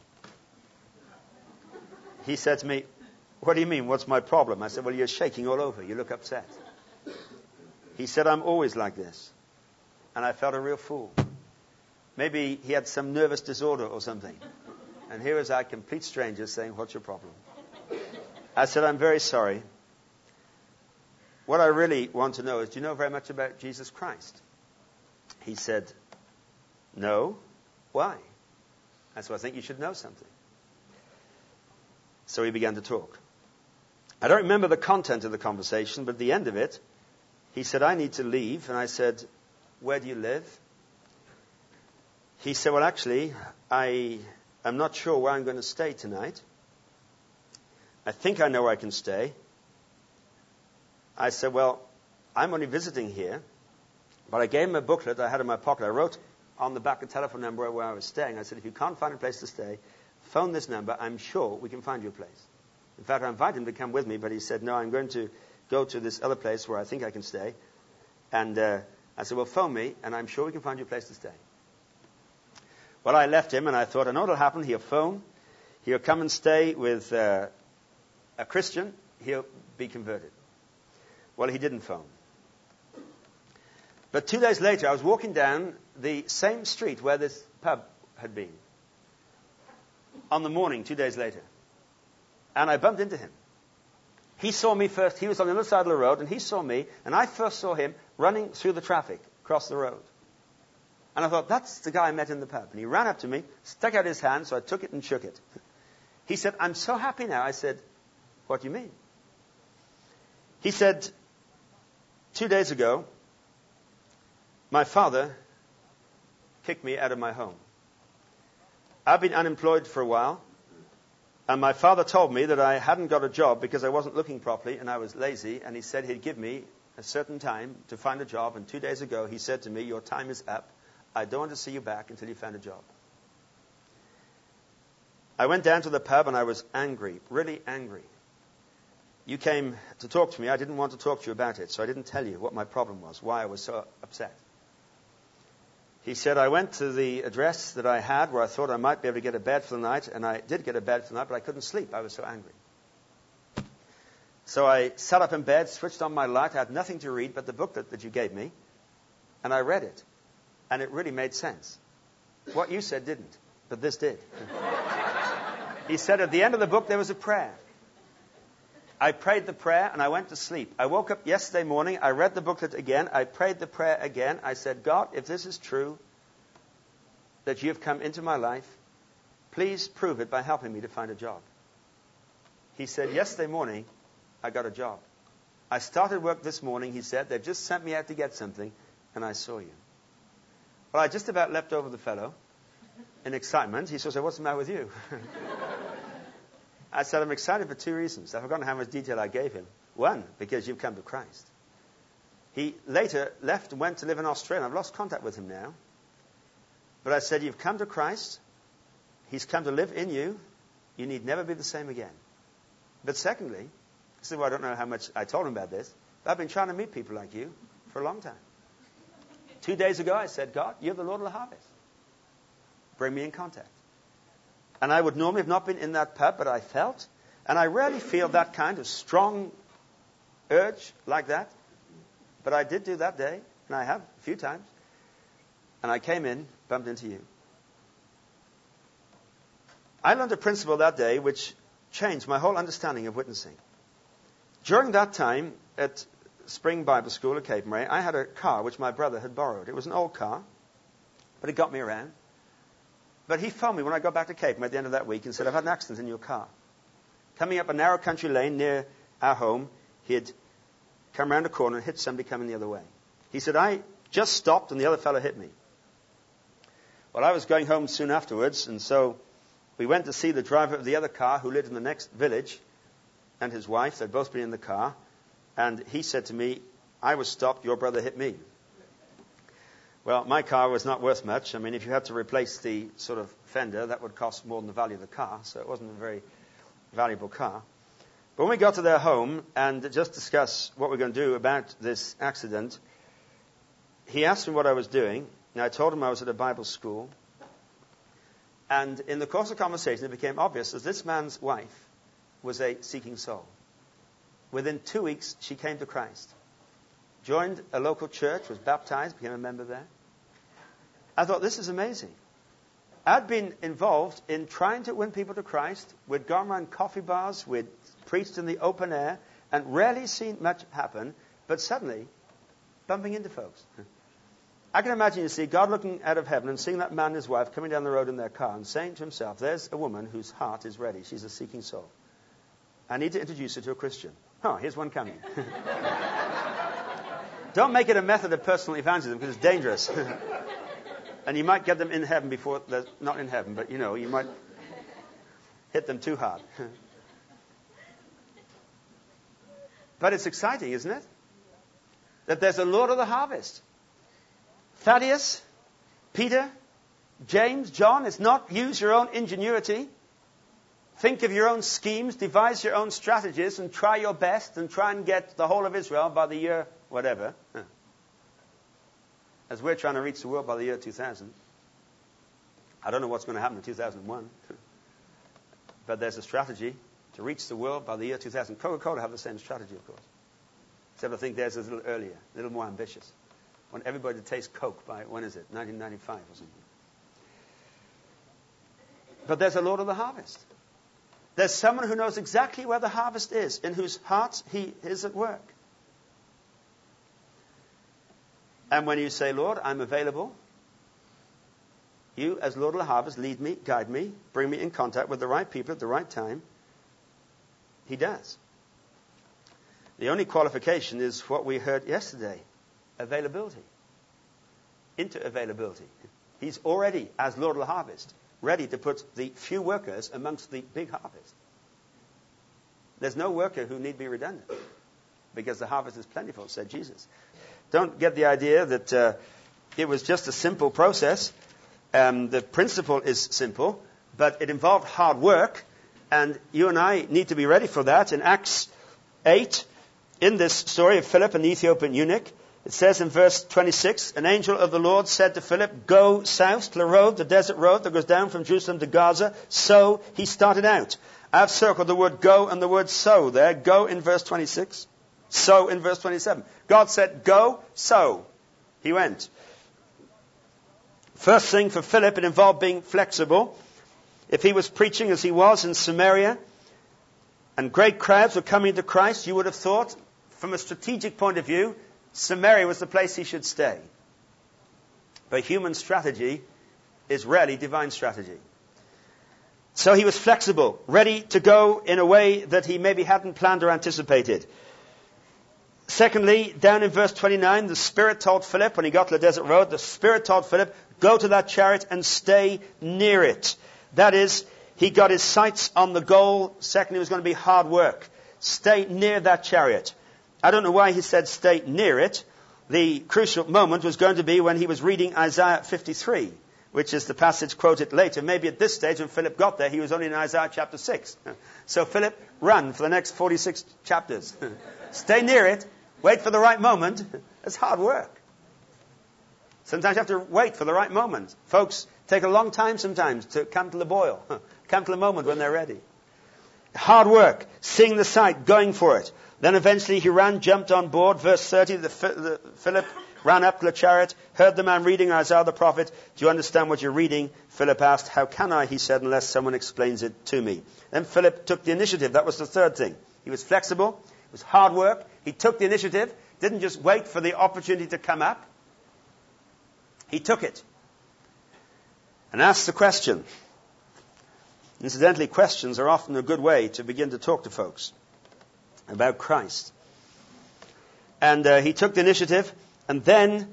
He said to me, what do you mean, what's my problem? I said, well, you're shaking all over. You look upset. He said, I'm always like this. And I felt a real fool. Maybe he had some nervous disorder or something. And here was our complete stranger saying, what's your problem? I said, I'm very sorry. What I really want to know is, do you know very much about Jesus Christ? He said, no. Why? I said, I think you should know something. So we began to talk. I don't remember the content of the conversation, but at the end of it, he said, I need to leave. And I said, where do you live? He said, well, actually, I'm not sure where I'm going to stay tonight. I think I know where I can stay. I said, well, I'm only visiting here. But I gave him a booklet I had in my pocket. I wrote on the back a telephone number where I was staying. I said, if you can't find a place to stay, phone this number. I'm sure we can find you a place. In fact, I invited him to come with me, but he said, no, I'm going to go to this other place where I think I can stay. And I said, well, phone me, and I'm sure we can find you a place to stay. Well, I left him, and I thought, I know what will happen. He'll phone. He'll come and stay with a Christian. He'll be converted. Well, he didn't phone. But 2 days later, I was walking down the same street where this pub had been. On the morning, 2 days later. And I bumped into him. He saw me first. He was on the other side of the road, and he saw me, and I first saw him running through the traffic across the road. And I thought, that's the guy I met in the pub. And he ran up to me, stuck out his hand, so I took it and shook it. He said, I'm so happy now. I said, what do you mean? He said, 2 days ago, my father kicked me out of my home. I've been unemployed for a while. And my father told me that I hadn't got a job because I wasn't looking properly and I was lazy. And he said he'd give me a certain time to find a job. And 2 days ago, he said to me, your time is up. I don't want to see you back until you found a job. I went down to the pub and I was angry, really angry. You came to talk to me. I didn't want to talk to you about it. So I didn't tell you what my problem was, why I was so upset. He said, I went to the address that I had where I thought I might be able to get a bed for the night, and I did get a bed for the night, but I couldn't sleep. I was so angry. So I sat up in bed, switched on my light. I had nothing to read but the booklet that you gave me, and I read it. And it really made sense. What you said didn't, but this did. He said at the end of the book there was a prayer. I prayed the prayer and I went to sleep. I woke up yesterday morning. I read the booklet again. I prayed the prayer again. I said, God, if this is true, that you have come into my life, please prove it by helping me to find a job. He said, yesterday morning, I got a job. I started work this morning, he said. They've just sent me out to get something, and I saw you. Well, I just about leapt over the fellow in excitement. He said, what's the matter with you? I said, I'm excited for 2 reasons. I've forgotten how much detail I gave him. One, because you've come to Christ. He later left and went to live in Australia. I've lost contact with him now. But I said, you've come to Christ. He's come to live in you. You need never be the same again. But secondly, this is why I don't know how much I told him about this, but I've been trying to meet people like you for a long time. 2 days ago, I said, God, you're the Lord of the harvest. bring me in contact. And I would normally have not been in that pub, but I felt, and I rarely feel that kind of strong urge like that. But I did do that day, and I have a few times. And I came in, bumped into you. I learned a principle that day which changed my whole understanding of witnessing. During that time at Spring Bible School at Cape Murray, I had a car which my brother had borrowed. It was an old car, but it got me around. But he phoned me when I got back to Cape Murray at the end of that week and said, I've had an accident in your car. Coming up a narrow country lane near our home, he had come around a corner and hit somebody coming the other way. He said, I just stopped and the other fellow hit me. Well, I was going home soon afterwards, and so we went to see the driver of the other car who lived in the next village and his wife. They'd both been in the car. And he said to me, I was stopped, your brother hit me. Well, my car was not worth much. I mean, if you had to replace the sort of fender, that would cost more than the value of the car. So it wasn't a very valuable car. But when we got to their home and just discussed what we're going to do about this accident, he asked me what I was doing. And I told him I was at a Bible school. And in the course of the conversation, it became obvious that this man's wife was a seeking soul. Within 2 weeks, she came to Christ. Joined a local church, was baptized, became a member there. I thought, this is amazing. I'd been involved in trying to win people to Christ. We'd gone around coffee bars, we'd preached in the open air, and rarely seen much happen, but suddenly, bumping into folks. I can imagine, you see, God looking out of heaven and seeing that man and his wife coming down the road in their car and saying to himself, there's a woman whose heart is ready. She's a seeking soul. I need to introduce her to a Christian. Oh, here's one coming. Don't make it a method of personal evangelism because it's dangerous. And you might get them in heaven before they're not in heaven, but you might hit them too hard. But it's exciting, isn't it? That there's a Lord of the harvest. Thaddeus, Peter, James, John, it's not use your own ingenuity. Think of your own schemes, devise your own strategies, and try your best and try and get the whole of Israel by the year whatever. As we're trying to reach the world by the year 2000. I don't know what's going to happen in 2001. But there's a strategy to reach the world by the year 2000. Coca-Cola have the same strategy, of course. Except I think theirs is a little earlier, a little more ambitious. I want everybody to taste Coke by, when is it? 1995 or something. But there's a Lord of the harvest. There's someone who knows exactly where the harvest is, in whose hearts he is at work. And when you say, Lord, I'm available, you, as Lord of the harvest, lead me, guide me, bring me in contact with the right people at the right time, he does. The only qualification is what we heard yesterday. Availability. Inter-availability. He's already, as Lord of the harvest, ready to put the few workers amongst the big harvest. There's no worker who need be redundant because the harvest is plentiful, said Jesus. Don't get the idea that it was just a simple process. The principle is simple, but it involved hard work, and you and I need to be ready for that. In Acts 8, in this story of Philip and the Ethiopian eunuch, it says in verse 26, an angel of the Lord said to Philip, go south to the road, the desert road that goes down from Jerusalem to Gaza. So he started out. I've circled the word go and the word so there. Go in verse 26. So in verse 27. God said, go, so. He went. First thing for Philip, it involved being flexible. If he was preaching as he was in Samaria, and great crowds were coming to Christ, you would have thought, from a strategic point of view, Samaria was the place he should stay. But human strategy is rarely divine strategy. So he was flexible, ready to go in a way that he maybe hadn't planned or anticipated. Secondly, down in verse 29, the Spirit told Philip, when he got to the desert road, the Spirit told Philip, go to that chariot and stay near it. That is, he got his sights on the goal. Secondly, it was going to be hard work. Stay near that chariot. I don't know why he said stay near it. The crucial moment was going to be when he was reading Isaiah 53, which is the passage quoted later. Maybe at this stage when Philip got there, he was only in Isaiah chapter 6. So Philip, run for the next 46 chapters. Stay near it. Wait for the right moment. It's hard work. Sometimes you have to wait for the right moment. Folks take a long time sometimes to come to the boil, come to the moment when they're ready. Hard work, seeing the sight, going for it. Then eventually he ran, jumped on board. Verse 30, Philip ran up to the chariot, heard the man reading Isaiah the prophet. Do you understand what you're reading? Philip asked. How can I, he said, unless someone explains it to me. Then Philip took the initiative. That was the third thing. He was flexible. It was hard work. He took the initiative. Didn't just wait for the opportunity to come up. He took it and asked the question. Incidentally, questions are often a good way to begin to talk to folks about Christ. And he took the initiative, and then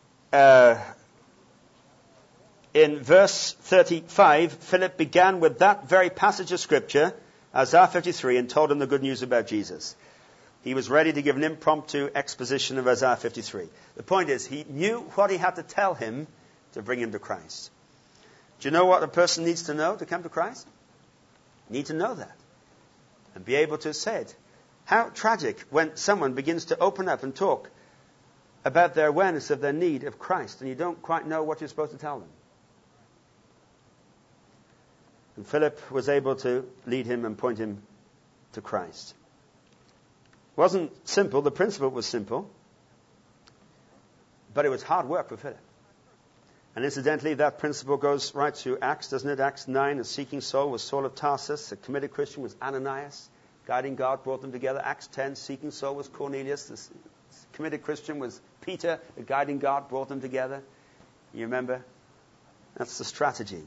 in verse 35, Philip began with that very passage of Scripture, Isaiah 53, and told him the good news about Jesus. He was ready to give an impromptu exposition of Isaiah 53. The point is, he knew what he had to tell him to bring him to Christ. Do you know what a person needs to know to come to Christ? Need to know that and be able to say it. How tragic when someone begins to open up and talk about their awareness of their need of Christ and you don't quite know what you're supposed to tell them. And Philip was able to lead him and point him to Christ. It wasn't simple. The principle was simple. But it was hard work for Philip. And incidentally, that principle goes right through Acts, doesn't it? Acts 9, a seeking soul was Saul of Tarsus. A committed Christian was Ananias. Guiding God brought them together. Acts 10, seeking soul was Cornelius. The committed Christian was Peter. The guiding God brought them together. You remember? That's the strategy.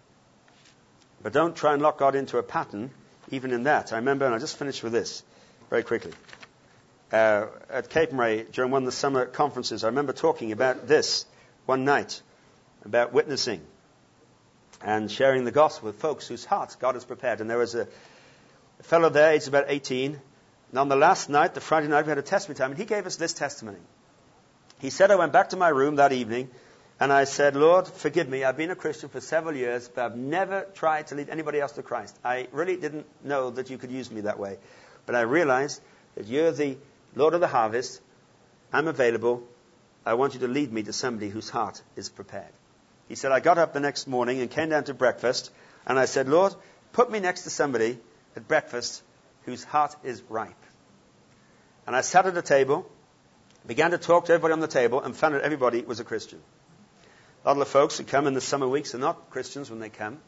But don't try and lock God into a pattern, even in that. I remember, and I'll just finish with this very quickly. At Cape Murray, during one of the summer conferences, I remember talking about this one night, about witnessing and sharing the gospel with folks whose hearts God has prepared. And there was a fellow there, aged about 18, and on the last night, the Friday night, we had a testimony time, and he gave us this testimony. He said, I went back to my room that evening, and I said, Lord, forgive me, I've been a Christian for several years, but I've never tried to lead anybody else to Christ. I really didn't know that you could use me that way. But I realized that you're the Lord of the harvest. I'm available. I want you to lead me to somebody whose heart is prepared. He said, I got up the next morning and came down to breakfast, and I said, Lord, put me next to somebody at breakfast whose heart is ripe. And I sat at a table, began to talk to everybody on the table, and found that everybody was a Christian. A lot of the folks who come in the summer weeks are not Christians when they come.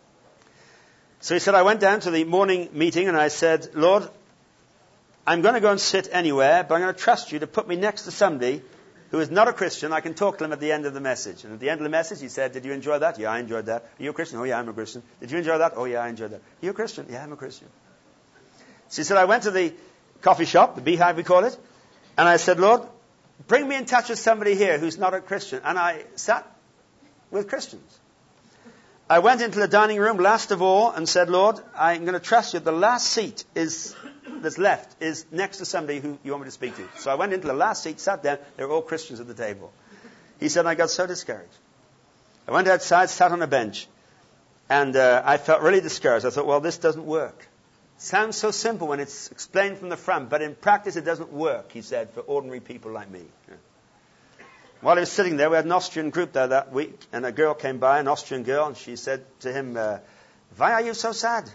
So he said, I went down to the morning meeting and I said, Lord, I'm going to go and sit anywhere, but I'm going to trust you to put me next to somebody who is not a Christian. I can talk to them at the end of the message. And at the end of the message, he said, did you enjoy that? Yeah, I enjoyed that. Are you a Christian? Oh, yeah, I'm a Christian. Did you enjoy that? Oh, yeah, I enjoyed that. Are you a Christian? Yeah, I'm a Christian. So he said, I went to the coffee shop, the Beehive we call it, and I said, Lord, bring me in touch with somebody here who's not a Christian. And I sat with Christians. I went into the dining room last of all and said, Lord, I'm going to trust you. The last seat that's left is next to somebody who you want me to speak to. So I went into the last seat, sat down. They were all Christians at the table. He said, I got so discouraged. I went outside, sat on a bench, and I felt really discouraged. I thought, well, this doesn't work. It sounds so simple when it's explained from the front, but in practice it doesn't work, he said, for ordinary people like me. Yeah. While he was sitting there, we had an Austrian group there that week, and a girl came by, an Austrian girl, and she said to him, why are you so sad?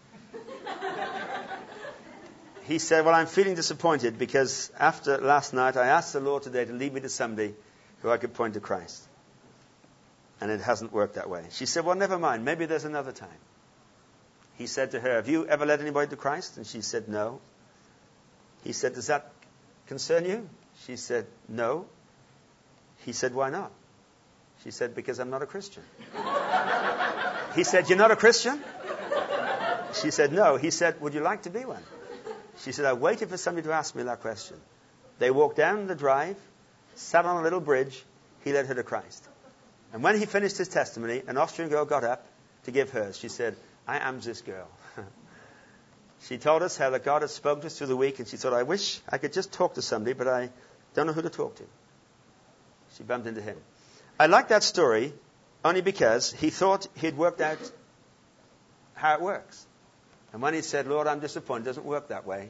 He said, well, I'm feeling disappointed because after last night, I asked the Lord today to lead me to somebody who I could point to Christ. And it hasn't worked that way. She said, well, never mind. Maybe there's another time. He said to her, have you ever led anybody to Christ? And she said, no. He said, does that concern you? She said, no. He said, why not? She said, because I'm not a Christian. He said, you're not a Christian? She said, no. He said, would you like to be one? She said, I waited for somebody to ask me that question. They walked down the drive, sat on a little bridge. He led her to Christ. And when he finished his testimony, an Austrian girl got up to give hers. She said, I am this girl. She told us how that God had spoken to us through the week, and she thought, I wish I could just talk to somebody, but I don't know who to talk to. She bumped into him. I like that story only because he thought he'd worked out how it works. And when he said, Lord, I'm disappointed, it doesn't work that way,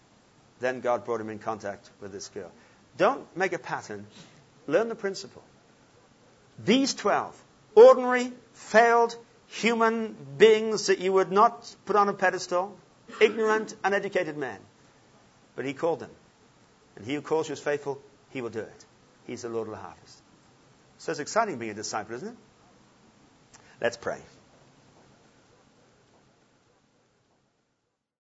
then God brought him in contact with this girl. Don't make a pattern. Learn the principle. These 12, ordinary, failed human beings that you would not put on a pedestal, ignorant, uneducated men. But he called them. And he who calls you is faithful, he will do it. He's the Lord of the harvest. So it's exciting being a disciple, isn't it? Let's pray.